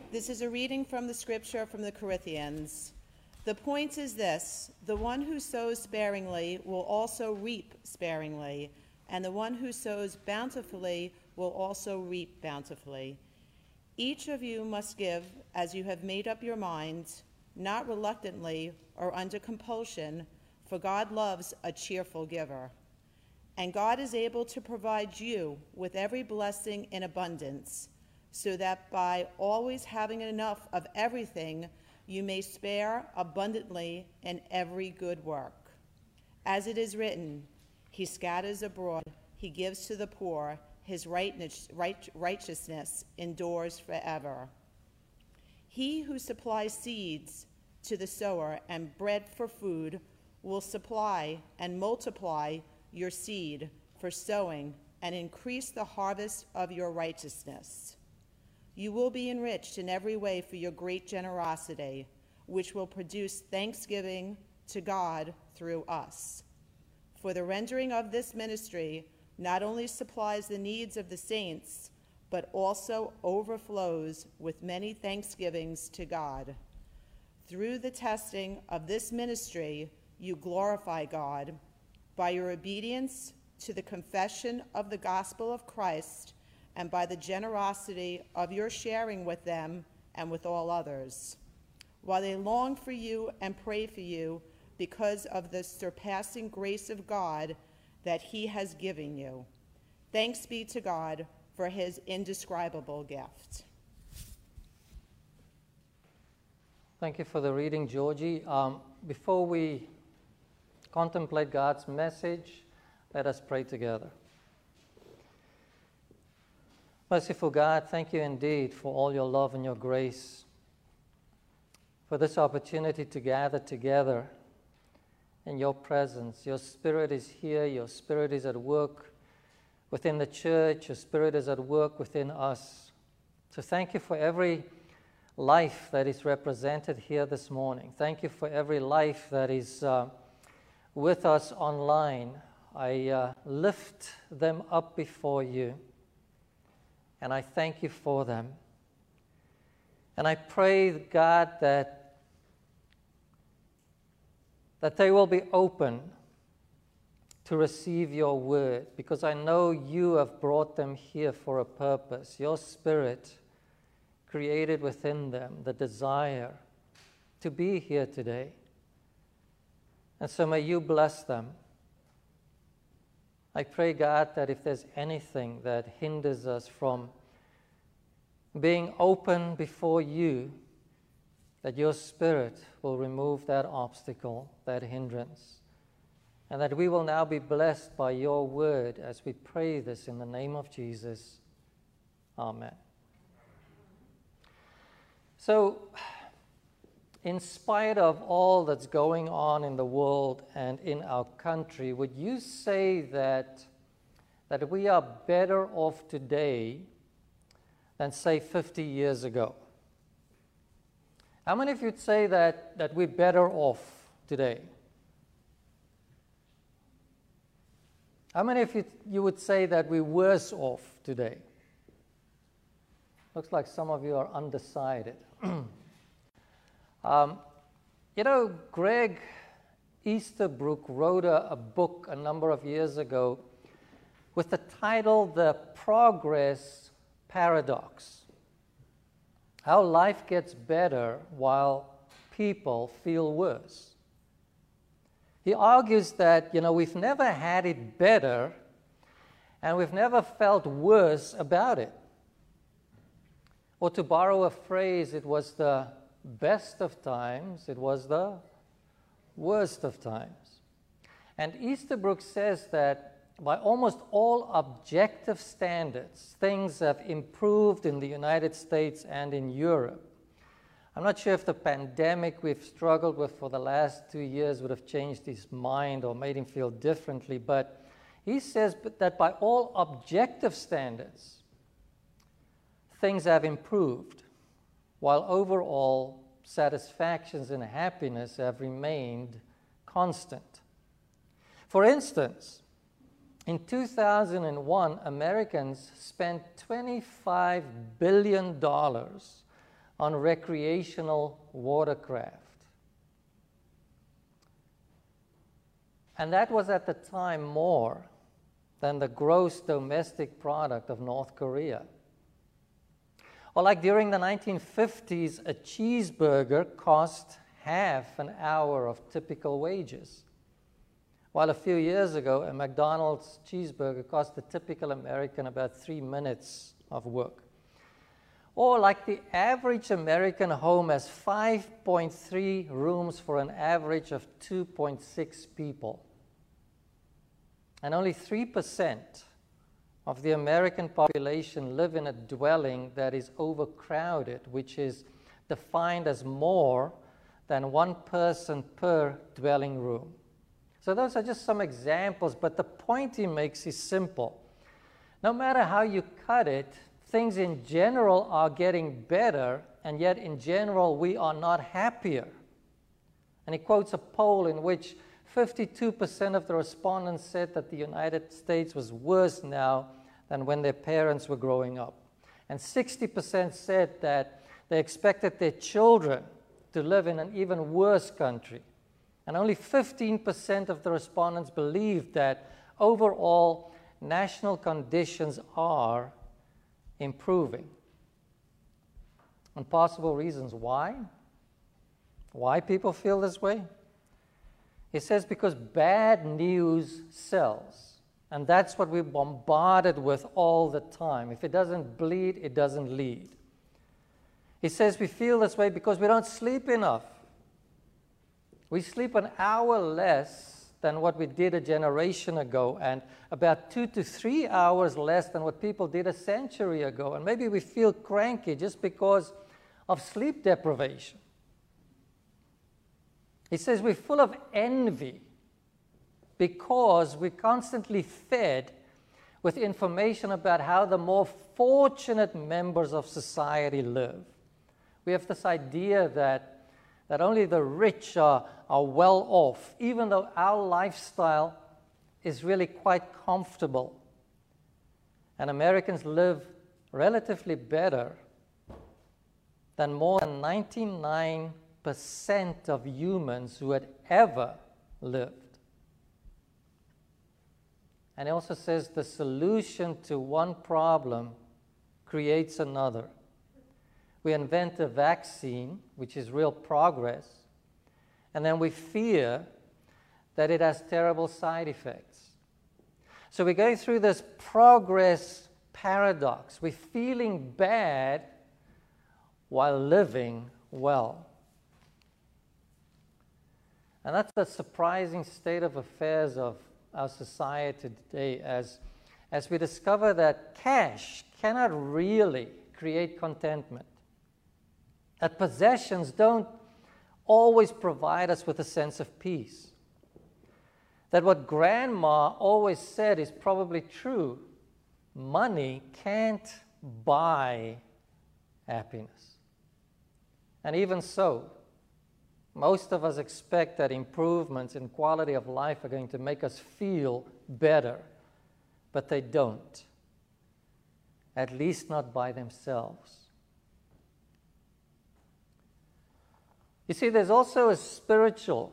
This is a reading from the scripture from the Corinthians. The point is this: the one who sows sparingly will also reap sparingly, and the one who sows bountifully will also reap bountifully. Each of you must give as you have made up your mind, not reluctantly or under compulsion, for God loves a cheerful giver. And God is able to provide you with every blessing in abundance, so that by always having enough of everything, you may spare abundantly in every good work. As it is written, he scatters abroad, he gives to the poor, his righteousness endures forever. He who supplies seeds to the sower and bread for food will supply and multiply your seed for sowing and increase the harvest of your righteousness. You will be enriched in every way for your great generosity, which will produce thanksgiving to God through us. For the rendering of this ministry not only supplies the needs of the saints, but also overflows with many thanksgivings to God. Through the testing of this ministry, you glorify God by your obedience to the confession of the gospel of Christ and by the generosity of your sharing with them and with all others, while they long for you and pray for you because of the surpassing grace of God that he has given you. Thanks be to God for his indescribable gift. Thank you for the reading, Georgie. Before we contemplate God's message, let us pray together. Merciful God, thank you indeed for all your love and your grace, for this opportunity to gather together in your presence. Your Spirit is here, your Spirit is at work within the church, your Spirit is at work within us. So thank you for every life that is represented here this morning. Thank you for every life that is with us online. I lift them up before you, and I thank you for them. And I pray, God, that they will be open to receive your word, because I know you have brought them here for a purpose. Your Spirit created within them the desire to be here today. And so may you bless them. I pray, God, that if there's anything that hinders us from being open before you, that your Spirit will remove that obstacle, that hindrance, and that we will now be blessed by your word as we pray this in the name of Jesus. Amen. So, in spite of all that's going on in the world and in our country, would you say that we are better off today than, say, 50 years ago? How many of you would say that we're better off today? How many of you would say that we're worse off today? Looks like some of you are undecided. Greg Easterbrook wrote a book a number of years ago with the title The Progress Paradox: How Life Gets Better While People Feel Worse. He argues that, we've never had it better and we've never felt worse about it. Or to borrow a phrase, it was the best of times, it was the worst of times. And Easterbrook says that by almost all objective standards, things have improved in the United States and in Europe. I'm not sure if the pandemic we've struggled with for the last 2 years would have changed his mind or made him feel differently, but he says that by all objective standards, things have improved, while overall satisfactions and happiness have remained constant. For instance, in 2001, Americans spent $25 billion on recreational watercraft. And that was at the time more than the gross domestic product of North Korea. Or like during the 1950s, a cheeseburger cost half an hour of typical wages, while a few years ago, a McDonald's cheeseburger cost a typical American about 3 minutes of work. Or like the average American home has 5.3 rooms for an average of 2.6 people. And only 3% of the American population live in a dwelling that is overcrowded, which is defined as more than one person per dwelling room. So those are just some examples, but the point he makes is simple. No matter how you cut it, things in general are getting better, and yet in general we are not happier. And he quotes a poll in which 52% of the respondents said that the United States was worse now than when their parents were growing up. And 60% said that they expected their children to live in an even worse country. And only 15% of the respondents believed that overall national conditions are improving. And possible reasons why? Why people feel this way? He says because bad news sells. And that's what we're bombarded with all the time. If it doesn't bleed, it doesn't lead. He says we feel this way because we don't sleep enough. We sleep an hour less than what we did a generation ago, and about 2 to 3 hours less than what people did a century ago. And maybe we feel cranky just because of sleep deprivation. He says we're full of envy because we're constantly fed with information about how the more fortunate members of society live. We have this idea that only the rich are well off, even though our lifestyle is really quite comfortable. And Americans live relatively better than more than 99% of humans who had ever lived. And he also says the solution to one problem creates another. We invent a vaccine, which is real progress, and then we fear that it has terrible side effects. So we're going through this progress paradox. We're feeling bad while living well. And that's the surprising state of affairs of our society today as we discover that cash cannot really create contentment. That possessions don't always provide us with a sense of peace. That what Grandma always said is probably true. Money can't buy happiness. And even so, most of us expect that improvements in quality of life are going to make us feel better, but they don't. At least not by themselves. You see, there's also a spiritual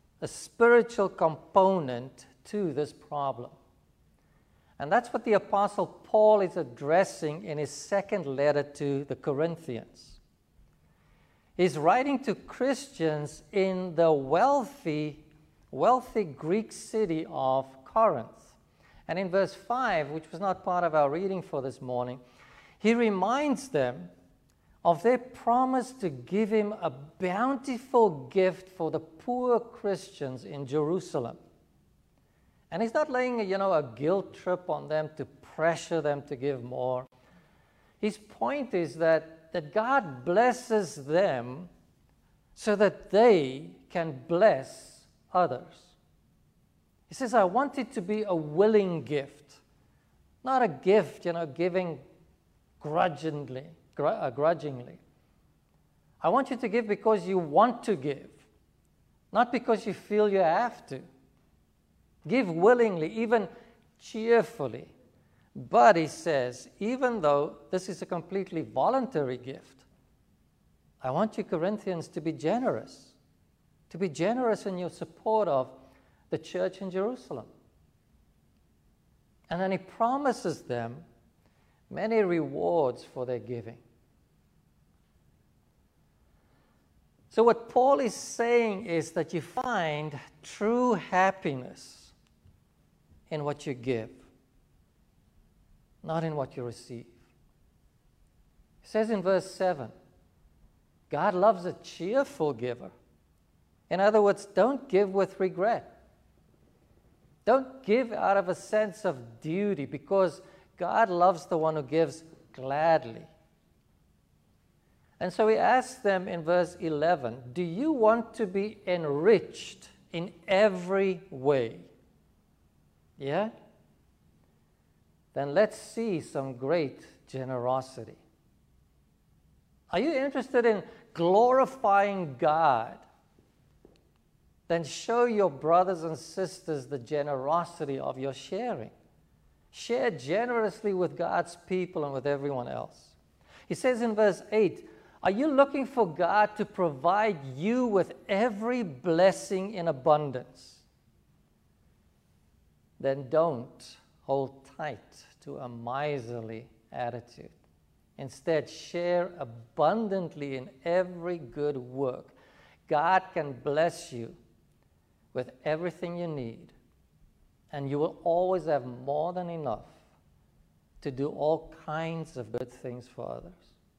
component to this problem. And that's what the Apostle Paul is addressing in his second letter to the Corinthians. He's writing to Christians in the wealthy Greek city of Corinth. And in verse 5, which was not part of our reading for this morning, he reminds them of their promise to give him a bountiful gift for the poor Christians in Jerusalem. And he's not laying, a guilt trip on them to pressure them to give more. His point is that God blesses them so that they can bless others. He says, I want it to be a willing gift, not a gift, giving grudgingly. I want you to give because you want to give, not because you feel you have to. Give willingly, even cheerfully. But he says, even though this is a completely voluntary gift, I want you, Corinthians, to be generous in your support of the church in Jerusalem. And then he promises them many rewards for their giving. So what Paul is saying is that you find true happiness in what you give, not in what you receive. He says in verse 7, God loves a cheerful giver. In other words, don't give with regret. Don't give out of a sense of duty, because God loves the one who gives gladly. And so he asks them in verse 11, do you want to be enriched in every way? Yeah? Then let's see some great generosity. Are you interested in glorifying God? Then show your brothers and sisters the generosity of your sharing. Share generously with God's people and with everyone else. He says in verse 8, are you looking for God to provide you with every blessing in abundance? Then don't hold tight to a miserly attitude. Instead, share abundantly in every good work. God can bless you with everything you need, and you will always have more than enough to do all kinds of good things for others.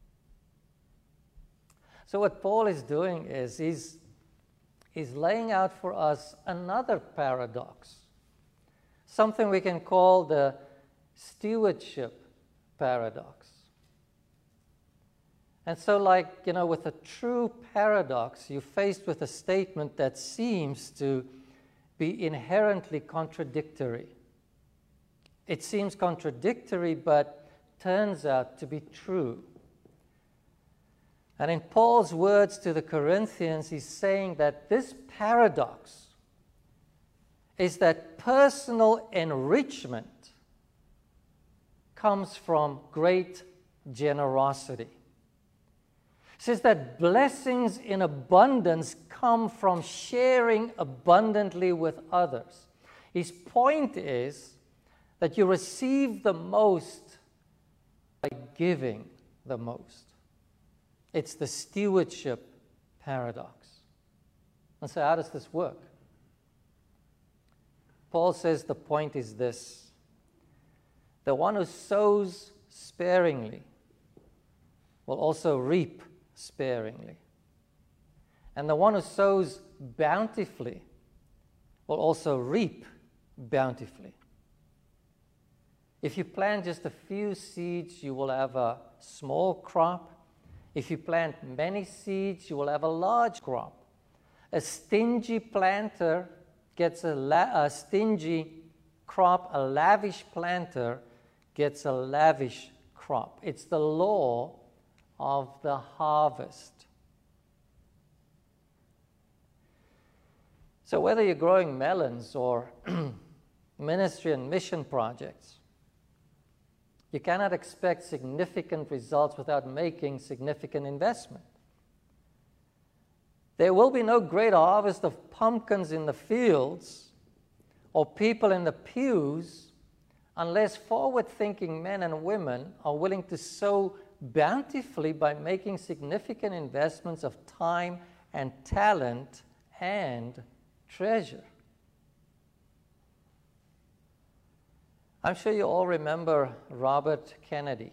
So what Paul is doing is he's laying out for us another paradox, something we can call the stewardship paradox. And so, with a true paradox, you're faced with a statement that seems to be inherently contradictory. It seems contradictory, but turns out to be true. And in Paul's words to the Corinthians, he's saying that this paradox is that personal enrichment comes from great generosity. It says that blessings in abundance come from sharing abundantly with others. His point is that you receive the most by giving the most. It's the stewardship paradox. And so how does this work? Paul says the point is this: the one who sows sparingly will also reap sparingly. And the one who sows bountifully will also reap bountifully. If you plant just a few seeds, you will have a small crop. If you plant many seeds, you will have a large crop. A stingy planter gets a stingy crop. A lavish planter gets a lavish crop. It's the law of the harvest. So whether you're growing melons or ministry and mission projects, you cannot expect significant results without making significant investment. There will be no great harvest of pumpkins in the fields or people in the pews unless forward-thinking men and women are willing to sow bountifully by making significant investments of time and talent and treasure. I'm sure you all remember Robert Kennedy.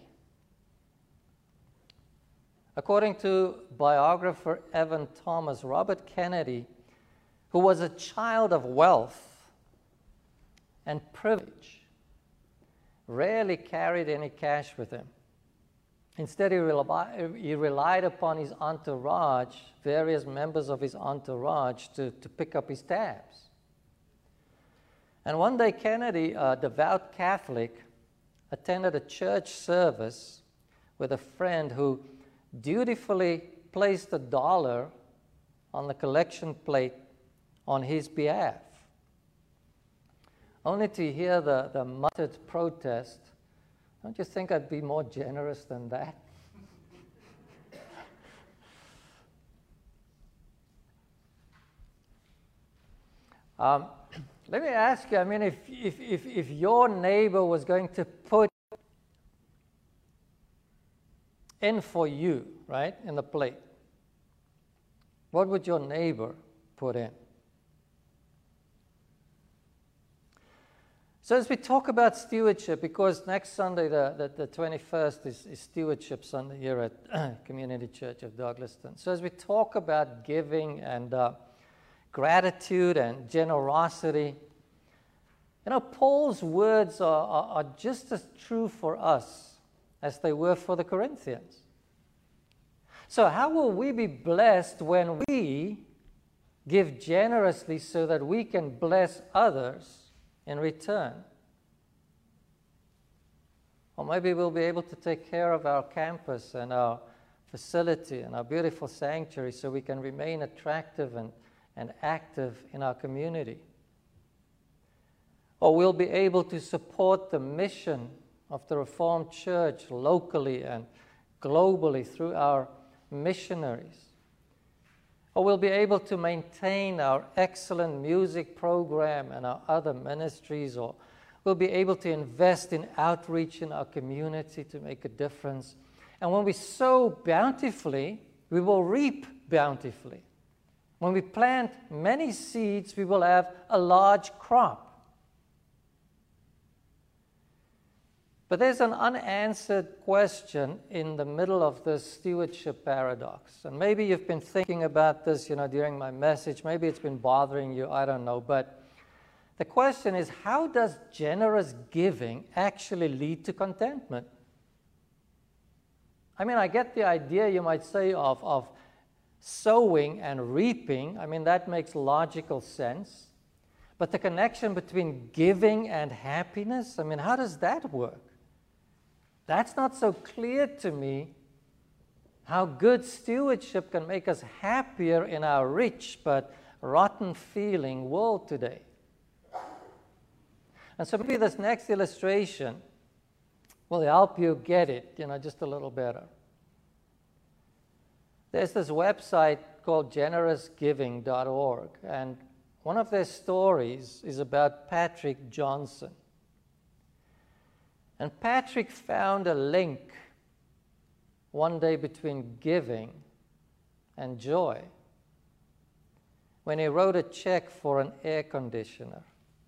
According to biographer Evan Thomas, Robert Kennedy, who was a child of wealth and privilege, rarely carried any cash with him. Instead, he relied upon his entourage, various members of his entourage, to pick up his tabs. And one day, Kennedy, a devout Catholic, attended a church service with a friend who dutifully placed $1 on the collection plate on his behalf, only to hear the muttered protest, "Don't you think I'd be more generous than that?" Um, Let me ask you, I mean, if your neighbor was going to put in for you, right, in the plate, what would your neighbor put in? So as we talk about stewardship, because next Sunday, the 21st, is Stewardship Sunday here at Community Church of Douglaston. So as we talk about giving and gratitude and generosity, you know, Paul's words are just as true for us as they were for the Corinthians. So how will we be blessed when we give generously so that we can bless others in return? Or maybe we'll be able to take care of our campus and our facility and our beautiful sanctuary so we can remain attractive and active in our community. Or we'll be able to support the mission of the Reformed Church locally and globally through our missionaries. Or we'll be able to maintain our excellent music program and our other ministries, or we'll be able to invest in outreach in our community to make a difference. And when we sow bountifully, we will reap bountifully. When we plant many seeds, we will have a large crop. But there's an unanswered question in the middle of this stewardship paradox. And maybe you've been thinking about this, you know, during my message. Maybe it's been bothering you, I don't know. But the question is, how does generous giving actually lead to contentment? I mean, I get the idea, you might say, of sowing and reaping. I mean, that makes logical sense. But the connection between giving and happiness, I mean, how does that work? That's not so clear to me. How good stewardship can make us happier in our rich but rotten feeling world today. And so maybe this next illustration will help you get it, you know, just a little better. There's this website called generousgiving.org, and one of their stories is about Patrick Johnson. And Patrick found a link one day between giving and joy when he wrote a check for an air conditioner.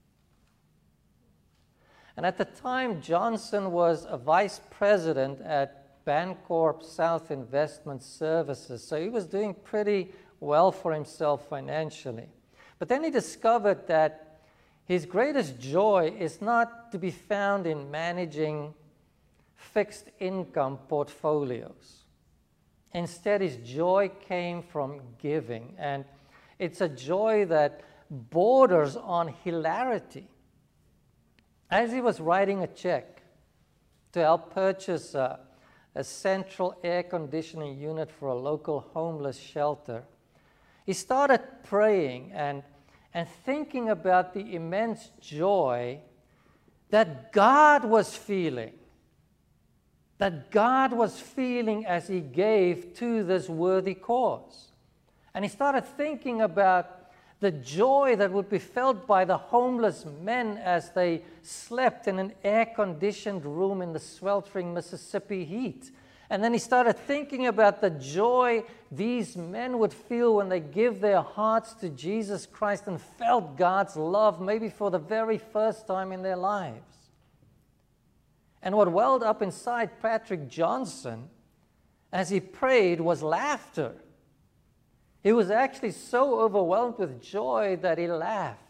And at the time, Johnson was a vice president at Bancorp South Investment Services, so he was doing pretty well for himself financially. But then he discovered that his greatest joy is not to be found in managing fixed income portfolios. Instead, his joy came from giving, and it's a joy that borders on hilarity. As he was writing a check to help purchase a central air conditioning unit for a local homeless shelter, he started praying and thinking about the immense joy that God was feeling. That God was feeling as he gave to this worthy cause. And he started thinking about the joy that would be felt by the homeless men as they slept in an air-conditioned room in the sweltering Mississippi heat. And then he started thinking about the joy these men would feel when they give their hearts to Jesus Christ and felt God's love maybe for the very first time in their lives. And what welled up inside Patrick Johnson as he prayed was laughter. He was actually so overwhelmed with joy that he laughed.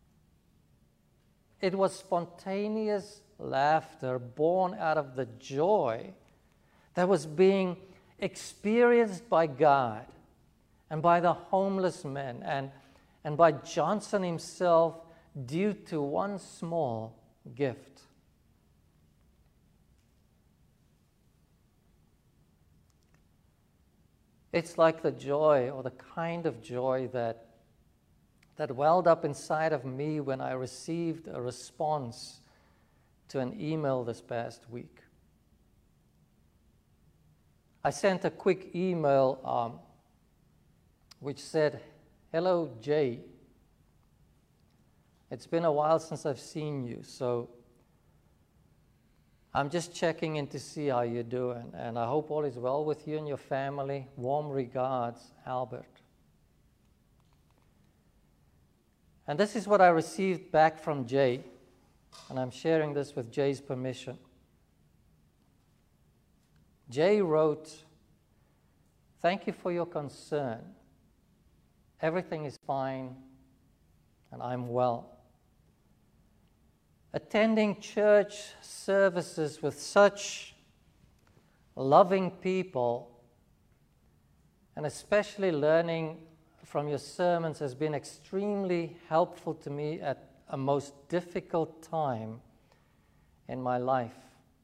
It was spontaneous laughter born out of the joy that was being experienced by God and by the homeless men and by Johnson himself due to one small gift. It's like the joy, or the kind of joy that welled up inside of me when I received a response to an email this past week. I sent a quick email which said, "Hello, Jay. It's been a while since I've seen you, so I'm just checking in to see how you're doing, and I hope all is well with you and your family. Warm regards, Albert. And this is what I received back from Jay, and I'm sharing this with Jay's permission. Jay wrote, "Thank you for your concern. Everything is fine, and I'm well. Attending church services with such loving people, and especially learning from your sermons, has been extremely helpful to me at a most difficult time in my life.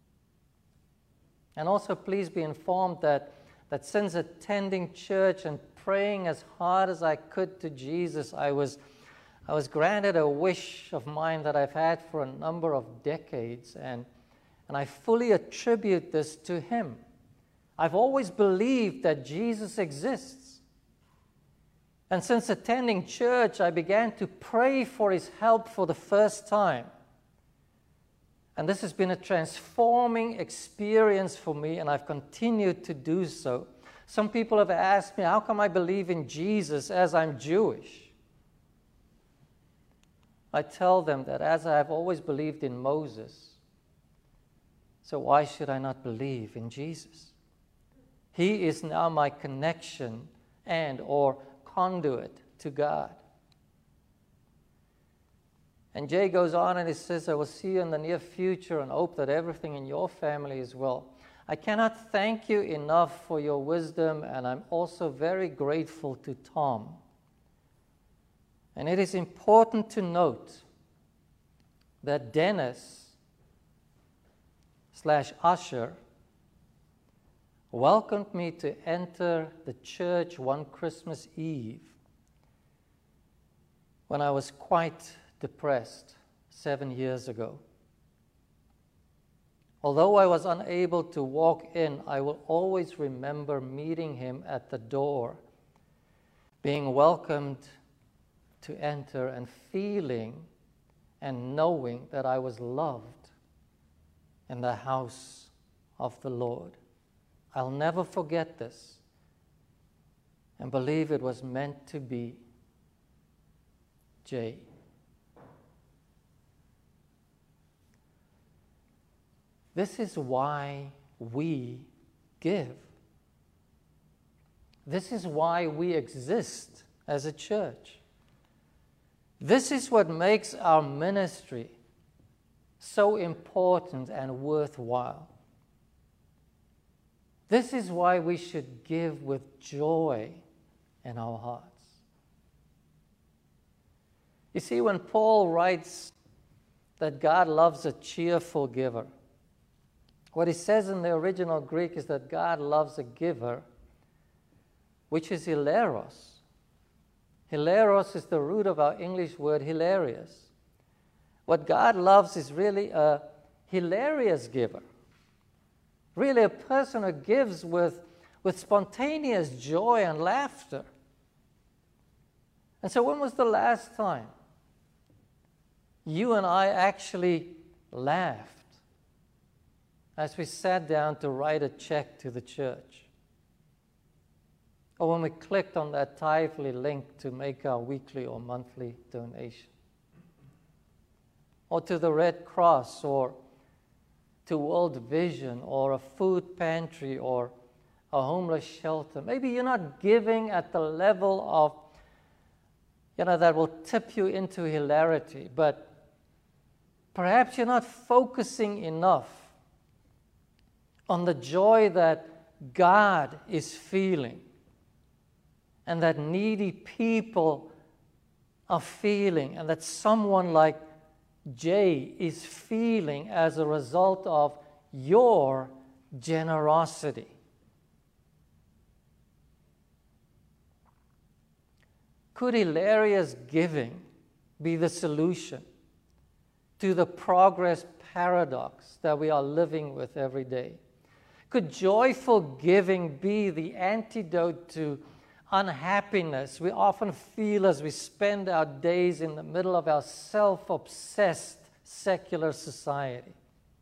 And also, please be informed that since attending church and praying as hard as I could to Jesus, I was granted a wish of mine that I've had for a number of decades, and I fully attribute this to Him. I've always believed that Jesus exists. And since attending church, I began to pray for His help for the first time. And this has been a transforming experience for me, and I've continued to do so. Some people have asked me, how come I believe in Jesus as I'm Jewish? I tell them that as I have always believed in Moses, so why should I not believe in Jesus? He is now my connection or conduit to God. And Jay goes on and he says, I will see you in the near future and hope that everything in your family is well. I cannot thank you enough for your wisdom, and I'm also very grateful to Tom. And it is important to note that Dennis/Usher welcomed me to enter the church one Christmas Eve when I was quite depressed 7 years ago. Although I was unable to walk in, I will always remember meeting him at the door, being welcomed to enter, and feeling and knowing that I was loved in the house of the Lord. I'll never forget this and believe it was meant to be. Jay. This is why we give. This is why we exist as a church. This is what makes our ministry so important and worthwhile. This is why we should give with joy in our hearts. You see, when Paul writes that God loves a cheerful giver, what he says in the original Greek is that God loves a giver, which is hilaros. Hilaros is the root of our English word hilarious. What God loves is really a hilarious giver. Really a person who gives with spontaneous joy and laughter. And so when was the last time you and I actually laughed as we sat down to write a check to the church? Or when we clicked on that Tithely link to make our weekly or monthly donation? Or to the Red Cross, or to World Vision, or a food pantry, or a homeless shelter. Maybe you're not giving at the level of, that will tip you into hilarity, but perhaps you're not focusing enough on the joy that God is feeling and that needy people are feeling, and that someone like Jay is feeling as a result of your generosity. Could hilarious giving be the solution to the progress paradox that we are living with every day? Could joyful giving be the antidote to unhappiness we often feel as we spend our days in the middle of our self-obsessed secular society.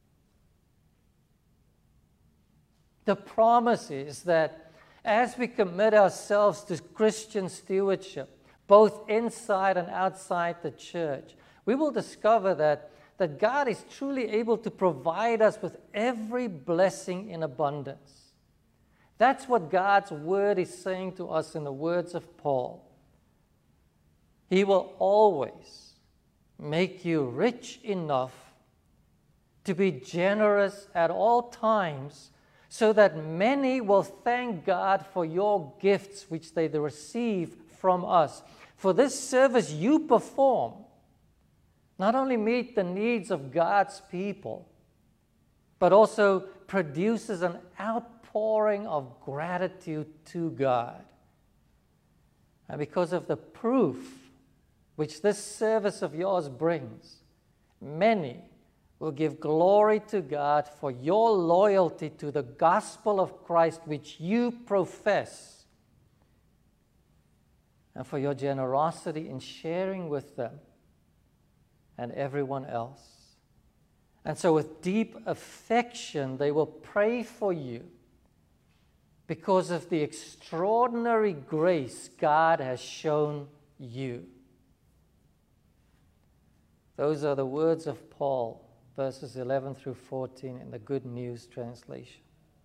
The promise is that as we commit ourselves to Christian stewardship, both inside and outside the church, we will discover that God is truly able to provide us with every blessing in abundance. That's what God's word is saying to us in the words of Paul. He will always make you rich enough to be generous at all times, so that many will thank God for your gifts which they receive from us. For this service you perform not only meet the needs of God's people, but also produces an outpouring of gratitude to God. And because of the proof which this service of yours brings, many will give glory to God for your loyalty to the gospel of Christ which you profess, and for your generosity in sharing with them and everyone else. And so with deep affection, they will pray for you because of the extraordinary grace God has shown you. Those are the words of Paul, verses 11 through 14 in the Good News translation.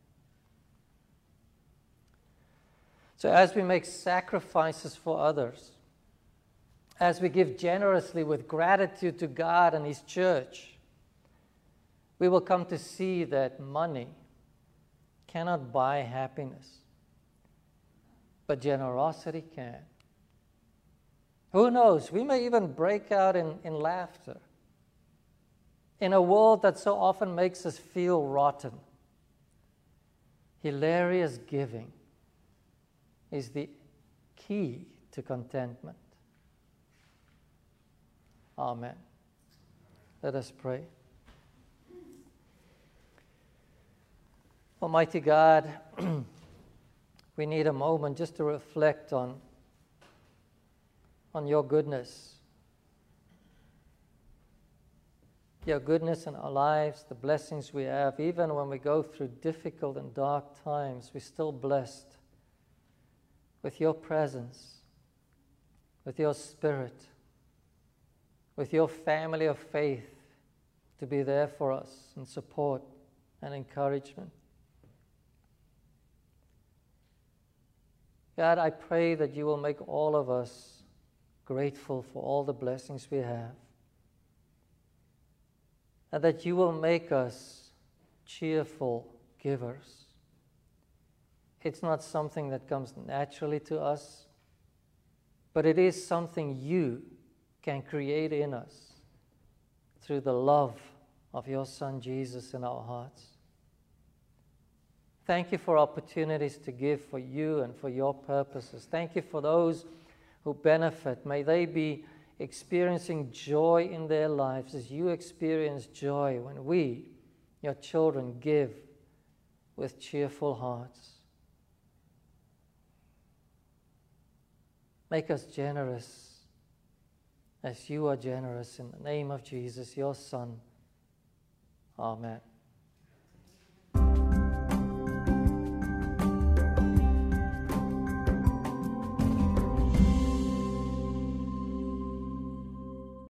So as we make sacrifices for others, as we give generously with gratitude to God and His church, we will come to see that money cannot buy happiness, but generosity can. Who knows? We may even break out in laughter in a world that so often makes us feel rotten. Hilarious giving is the key to contentment. Amen. Let us pray. Almighty God, we need a moment just to reflect on your goodness. Your goodness in our lives, the blessings we have. Even when we go through difficult and dark times, we're still blessed with your presence, with your Spirit, with your family of faith to be there for us in support and encouragement. God, I pray that you will make all of us grateful for all the blessings we have, and that you will make us cheerful givers. It's not something that comes naturally to us, but it is something you can create in us through the love of your Son Jesus in our hearts. Thank you for opportunities to give for you and for your purposes. Thank you for those who benefit. May they be experiencing joy in their lives as you experience joy when we, your children, give with cheerful hearts. Make us generous as you are generous, in the name of Jesus, your Son. Amen.